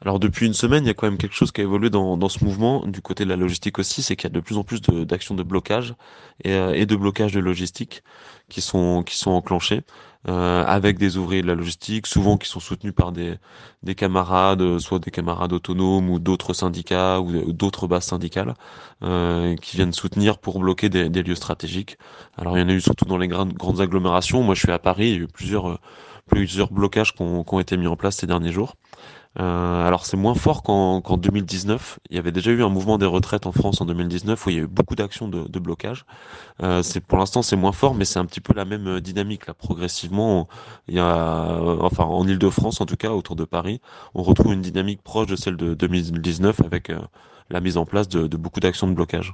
Alors depuis une semaine, il y a quand même quelque chose qui a évolué dans ce mouvement, du côté de la logistique aussi, c'est qu'il y a de plus en plus d'actions de blocage et de blocage de logistique qui sont enclenchées avec des ouvriers de la logistique, souvent qui sont soutenus par des camarades, soit des camarades autonomes ou d'autres syndicats ou d'autres bases syndicales qui viennent soutenir pour bloquer des lieux stratégiques. Alors il y en a eu surtout dans les grandes agglomérations. Moi je suis à Paris, il y a eu plusieurs blocages qui ont été mis en place ces derniers jours. Alors c'est moins fort qu'en 2019. Il y avait déjà eu un mouvement des retraites en France en 2019 où il y a eu beaucoup d'actions de blocage. Pour l'instant c'est moins fort, mais c'est un petit peu la même dynamique là. Progressivement, il y a, enfin en Île-de-France en tout cas autour de Paris, on retrouve une dynamique proche de celle de 2019 avec la mise en place de beaucoup d'actions de blocage.